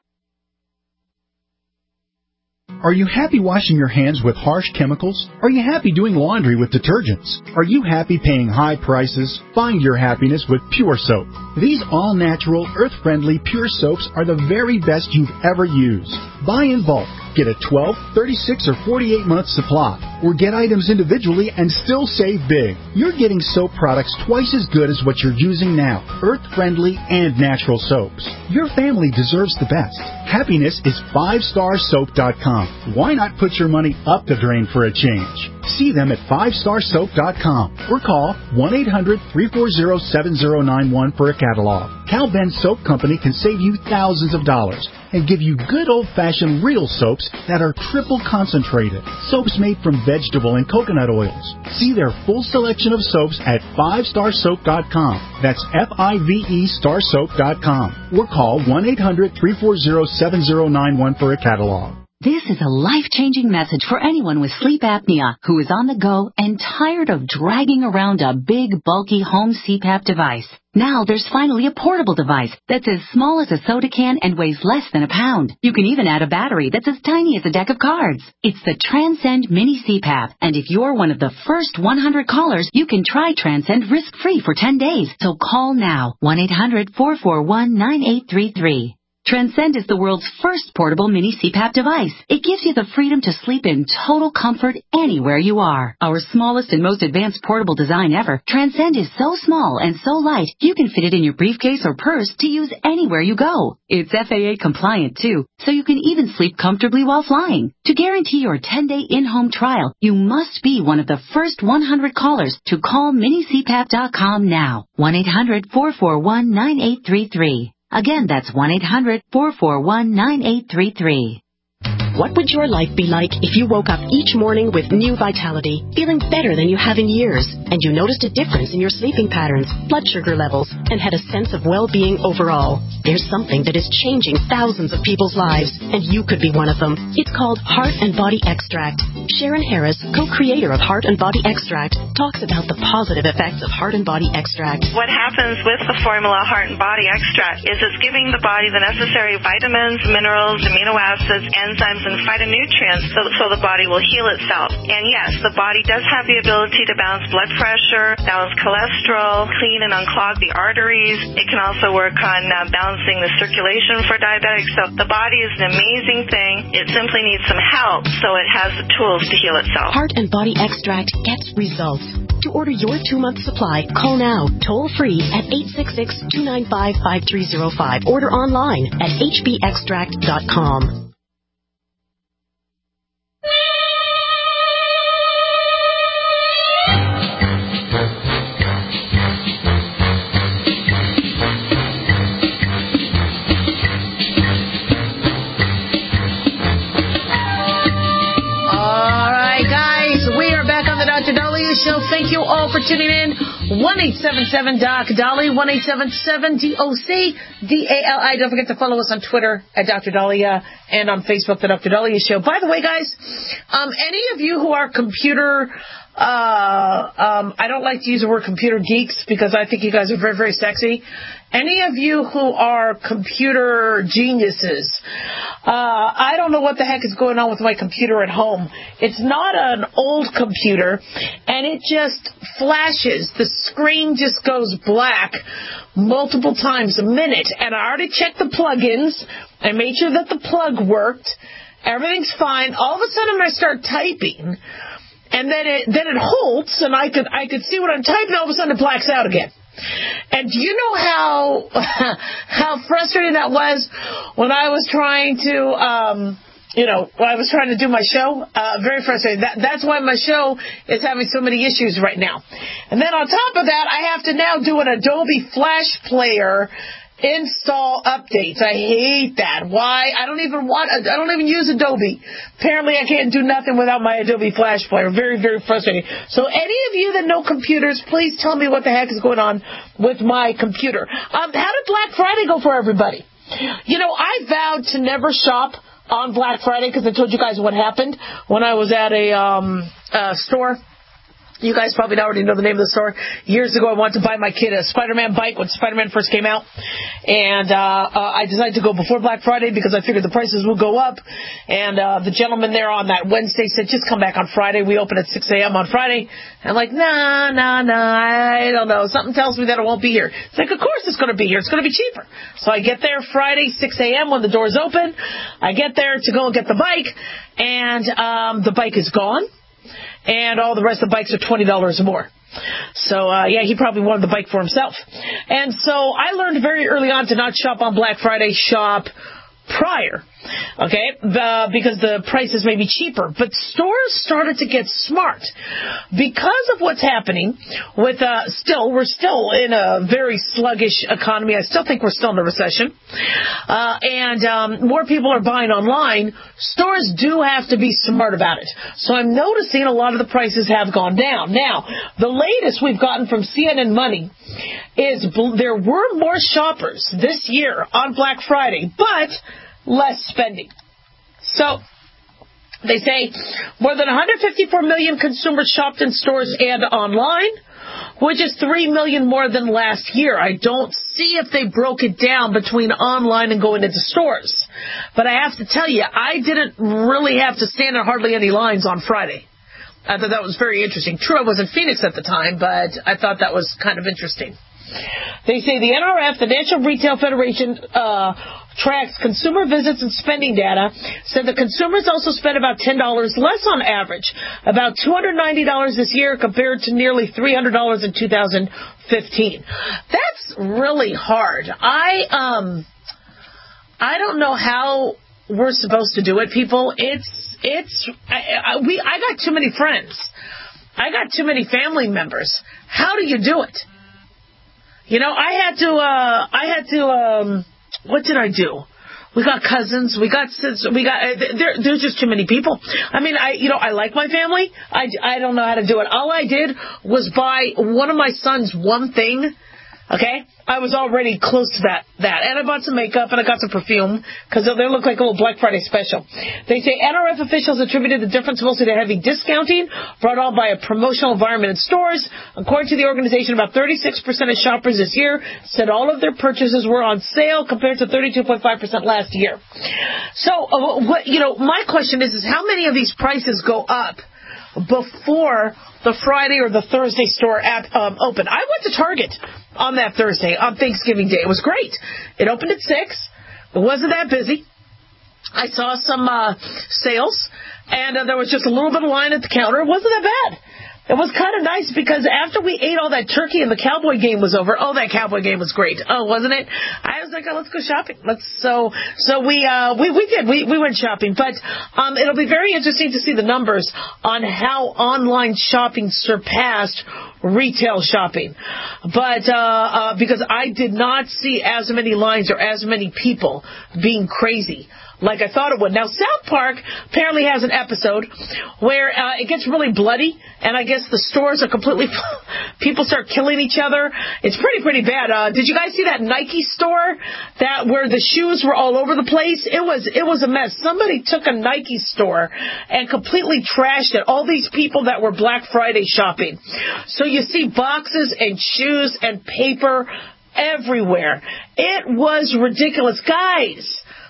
Are you happy washing your hands with harsh chemicals? Are you happy doing laundry with detergents? Are you happy paying high prices? Find your happiness with Pure Soap. These all-natural, earth-friendly Pure Soaps are the very best you've ever used. Buy in bulk. Get a 12, 36, or 48-month supply. Or get items individually and still save big. You're getting soap products twice as good as what you're using now. Earth-friendly and natural soaps. Your family deserves the best. Happiness is 5starsoap.com. Why not put your money up the drain for a change? See them at 5starsoap.com or call 1-800-340-7091 for a catalog. Cal Ben Soap Company can save you thousands of dollars and give you good old-fashioned real soaps that are triple concentrated. Soaps made from vegetable and coconut oils. See their full selection of soaps at 5starsoap.com. That's F-I-V-E starsoap.com. Or call 1-800-340-7091 for a catalog. This is a life-changing message for anyone with sleep apnea who is on the go and tired of dragging around a big, bulky home CPAP device. Now there's finally a portable device that's as small as a soda can and weighs less than a pound. You can even add a battery that's as tiny as a deck of cards. It's the Transcend Mini CPAP, and if you're one of the first 100 callers, you can try Transcend risk-free for 10 days. So call now, 1-800-441-9833. Transcend is the world's first portable mini CPAP device. It gives you the freedom to sleep in total comfort anywhere you are. Our smallest and most advanced portable design ever, Transcend is so small and so light, you can fit it in your briefcase or purse to use anywhere you go. It's FAA compliant too, so you can even sleep comfortably while flying. To guarantee your 10-day in-home trial, you must be one of the first 100 callers to call minicpap.com now. 1-800-441-9833. Again, that's 1-800-441-9833. What would your life be like if you woke up each morning with new vitality, feeling better than you have in years, and you noticed a difference in your sleeping patterns, blood sugar levels, and had a sense of well-being overall? There's something that is changing thousands of people's lives, and you could be one of them. It's called Heart and Body Extract. Sharon Harris, co-creator of Heart and Body Extract, talks about the positive effects of Heart and Body Extract. What happens with the formula Heart and Body Extract is it's giving the body the necessary vitamins, minerals, amino acids, enzymes, and phytonutrients so the body will heal itself. And yes, the body does have the ability to balance blood pressure, balance cholesterol, clean and unclog the arteries. It can also work on balancing the circulation for diabetics. So the body is an amazing thing. It simply needs some help so it has the tools to heal itself. Heart and Body Extract gets results. To order your 2-month supply, call now, toll free at 866-295-5305. Order online at hbextract.com. Show. Thank you all for tuning in. 1-877-DOC-DOLLY, 1-877-DOC-DALI. Don't forget to follow us on Twitter at Dr. Dahlia and on Facebook, The Dr. Dahlia Show. By the way, guys, any of you who are computer, I don't like to use the word computer geeks because I think you guys are very, very sexy. Any of you who are computer geniuses, I don't know what the heck is going on with my computer at home. It's not an old computer, and it just flashes. The screen just goes black multiple times a minute. And I already checked the plugins. I made sure that the plug worked. Everything's fine. All of a sudden, I start typing, and then it halts, and I could see what I'm typing. All of a sudden, it blacks out again. And do you know how frustrating that was when I was trying to when I was trying to do my show? Very frustrating. That's why my show is having so many issues right now. And then on top of that, I have to now do an Adobe Flash Player install updates. I hate that. Why? I don't even use Adobe. Apparently I can't do nothing without my Adobe Flash Player. Very, very frustrating. So any of you that know computers, please tell me what the heck is going on with my computer. How did Black Friday go for everybody? I vowed to never shop on Black Friday because I told you guys what happened when I was at a store. You guys probably already know the name of the store. Years ago, I wanted to buy my kid a Spider-Man bike when Spider-Man first came out. And I decided to go before Black Friday because I figured the prices would go up. And the gentleman there on that Wednesday said, just come back on Friday. We open at 6 a.m. on Friday. And I'm like, nah, I don't know. Something tells me that it won't be here. It's like, of course it's going to be here. It's going to be cheaper. So I get there Friday, 6 a.m. when the doors open. I get there to go and get the bike. And the bike is gone. And all the rest of the bikes are $20 more. So, he probably wanted the bike for himself. And so I learned very early on to not shop on Black Friday, shop prior. Okay, because the prices may be cheaper. But stores started to get smart because of what's happening with, we're still in a very sluggish economy. I still think we're still in a recession. And more people are buying online. Stores do have to be smart about it. So I'm noticing a lot of the prices have gone down. Now, the latest we've gotten from CNN Money is there were more shoppers this year on Black Friday, but less spending. So they say more than 154 million consumers shopped in stores and online, which is 3 million more than last year. I don't see if they broke it down between online and going into stores. But I have to tell you, I didn't really have to stand in hardly any lines on Friday. I thought that was very interesting. True, I was in Phoenix at the time, but I thought that was kind of interesting. They say the NRF, the National Retail Federation, tracks consumer visits and spending data, said the consumers also spent about $10 less on average, about $290 this year compared to nearly $300 in 2015. That's really hard. I don't know how we're supposed to do it, people. I got too many friends. I got too many family members. How do you do it? What did I do? We got cousins, there's just too many people. I mean, I like my family. I don't know how to do it. All I did was buy one of my sons one thing. Okay? I was already close to that. And I bought some makeup and I got some perfume because they look like a little Black Friday special. They say NRF officials attributed the difference mostly to heavy discounting brought on by a promotional environment in stores. According to the organization, about 36% of shoppers this year said all of their purchases were on sale compared to 32.5% last year. So, my question is how many of these prices go up before the Friday or the Thursday store open? I went to Target on that Thursday, on Thanksgiving Day. It was great. It opened at 6. It wasn't that busy. I saw some sales, and there was just a little bit of line at the counter. It wasn't that bad. It was kind of nice because after we ate all that turkey and the Cowboy game was over, that Cowboy game was great. Oh, wasn't it? I was like, let's go shopping. So we did. We went shopping. But it'll be very interesting to see the numbers on how online shopping surpassed retail shopping. But because I did not see as many lines or as many people being crazy like I thought it would. Now, South Park apparently has an episode where it gets really bloody, and I guess the stores are completely people start killing each other. It's pretty bad. Did you guys see that Nike store where the shoes were all over the place? It was a mess. Somebody took a Nike store and completely trashed it. All these people that were Black Friday shopping. So you see boxes and shoes and paper everywhere. It was ridiculous. Guys,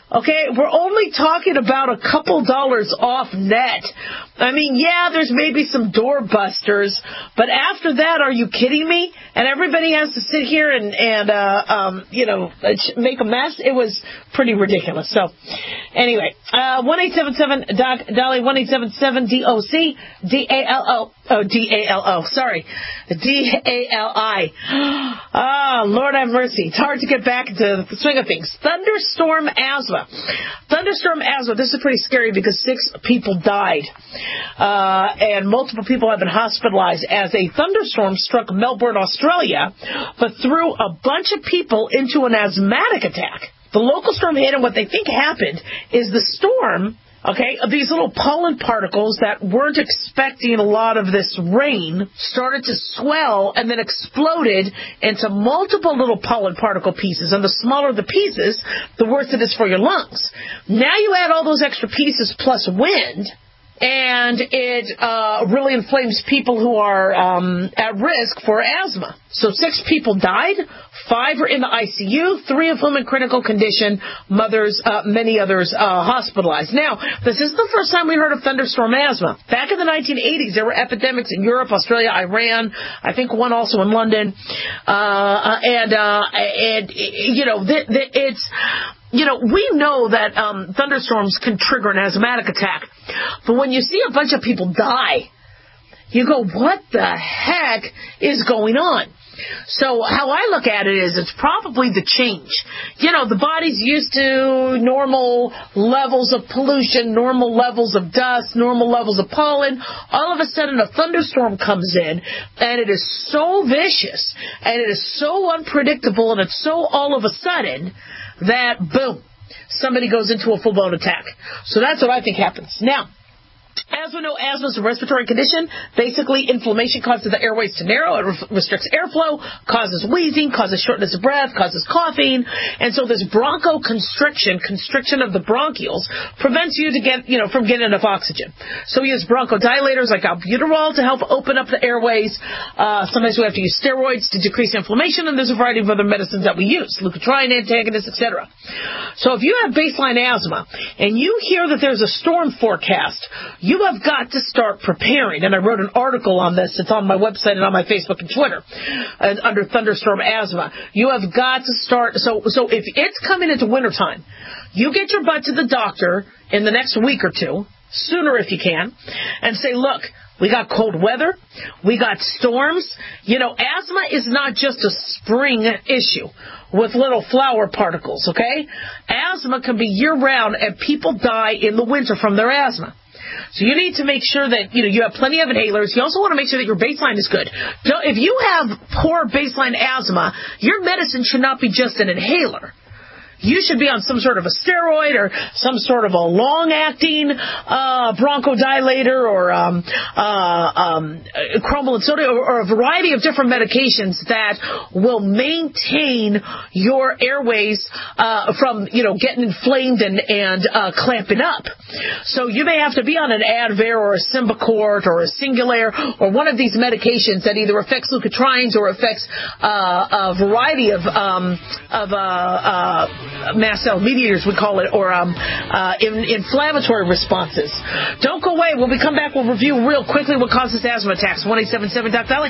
Okay, we're only talking about a couple dollars off net. I mean, yeah, there's maybe some doorbusters, but after that, are you kidding me? And everybody has to sit here and make a mess. It was pretty ridiculous. So, anyway, 1-877-DOC-DALI, 1-877-DOC, D-A-L-O, sorry, D-A-L-I. Oh, Lord have mercy. It's hard to get back into the swing of things. Thunderstorm asthma. Thunderstorm asthma, this is pretty scary because 6 people died. And multiple people have been hospitalized as a thunderstorm struck Melbourne, Australia, but threw a bunch of people into an asthmatic attack. The local storm hit, and what they think happened is the storm, these little pollen particles that weren't expecting a lot of this rain started to swell and then exploded into multiple little pollen particle pieces. And the smaller the pieces, the worse it is for your lungs. Now you add all those extra pieces plus wind, and it really inflames people who are at risk for asthma. So 6 people died, 5 are in the ICU, 3 of whom in critical condition, many others hospitalized. Now, this isn't the first time we heard of thunderstorm asthma. Back in the 1980s, there were epidemics in Europe, Australia, Iran, I think one also in London. We know that thunderstorms can trigger an asthmatic attack. But when you see a bunch of people die, you go, what the heck is going on? So how I look at it is it's probably the change. The body's used to normal levels of pollution, normal levels of dust, normal levels of pollen. All of a sudden a thunderstorm comes in, and it is so vicious, and it is so unpredictable, and it's so all of a sudden that, boom, somebody goes into a full-blown attack. So that's what I think happens. Now, as we know, asthma is a respiratory condition. Basically, inflammation causes the airways to narrow. It restricts airflow, causes wheezing, causes shortness of breath, causes coughing. And so this constriction of the bronchioles, prevents you from getting enough oxygen. So we use bronchodilators like albuterol to help open up the airways. Sometimes we have to use steroids to decrease inflammation, and there's a variety of other medicines that we use, leukotriene antagonists, etc. So if you have baseline asthma and you hear that there's a storm forecast, you have got to start preparing. And I wrote an article on this. It's on my website and on my Facebook and Twitter under thunderstorm asthma. You have got to start. So if it's coming into wintertime, you get your butt to the doctor in the next week or 2, sooner if you can, and say, look, we got cold weather. We got storms. Asthma is not just a spring issue with little flower particles, okay? Asthma can be year-round, and people die in the winter from their asthma. So you need to make sure that you have plenty of inhalers. You also want to make sure that your baseline is good. If you have poor baseline asthma, your medicine should not be just an inhaler. You should be on some sort of a steroid or some sort of a long-acting bronchodilator or cromolyn sodium or a variety of different medications that will maintain your airways from getting inflamed and clamping up. So you may have to be on an Advair or a Symbicort or a Singulair or one of these medications that either affects leukotrienes or affects a variety of mast cell mediators, we call it, or inflammatory responses. Don't go away. When we come back, we'll review real quickly what causes asthma attacks. 1-877-DOC-DALI.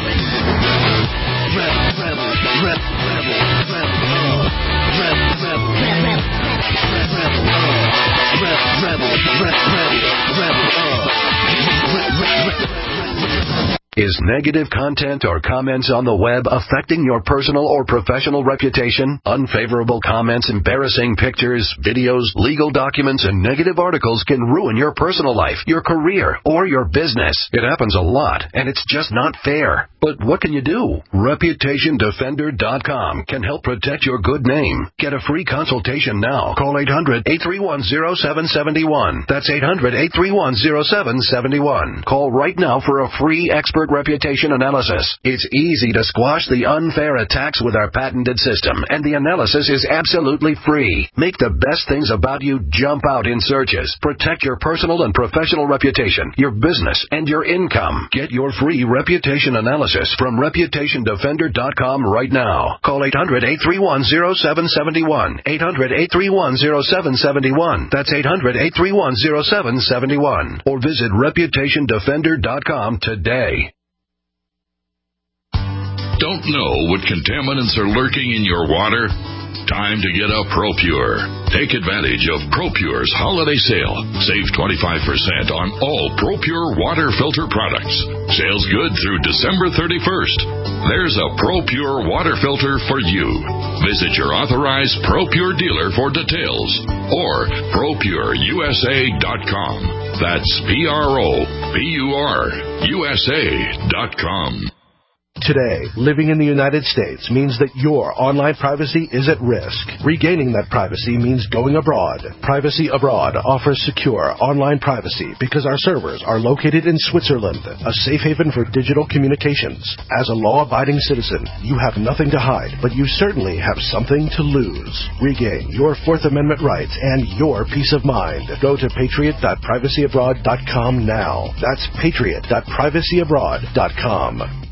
Is negative content or comments on the web affecting your personal or professional reputation? Unfavorable comments, embarrassing pictures, videos, legal documents, and negative articles can ruin your personal life, your career, or your business. It happens a lot, and it's just not fair. But what can you do? ReputationDefender.com can help protect your good name. Get a free consultation now. Call 800-831-0771. That's 800-831-0771. Call right now for a free expert reputation analysis. It's easy to squash the unfair attacks with our patented system, and the analysis is absolutely free. Make the best things about you jump out in searches. Protect your personal and professional reputation, your business, and your income. Get your free reputation analysis diagnosis from ReputationDefender.com right now. Call 800-831-0771. 800-831-0771. That's 800-831-0771. Or visit ReputationDefender.com today. Don't know what contaminants are lurking in your water? Time to get a ProPure. Take advantage of ProPure's holiday sale. Save 25% on all ProPure water filter products. Sales good through December 31st. There's a ProPure water filter for you. Visit your authorized ProPure dealer for details or ProPureUSA.com. That's ProPureUSA.com. Today, living in the United States means that your online privacy is at risk. Regaining that privacy means going abroad. Privacy Abroad offers secure online privacy because our servers are located in Switzerland, a safe haven for digital communications. As a law-abiding citizen, you have nothing to hide, but you certainly have something to lose. Regain your Fourth Amendment rights and your peace of mind. Go to patriot.privacyabroad.com now. That's patriot.privacyabroad.com.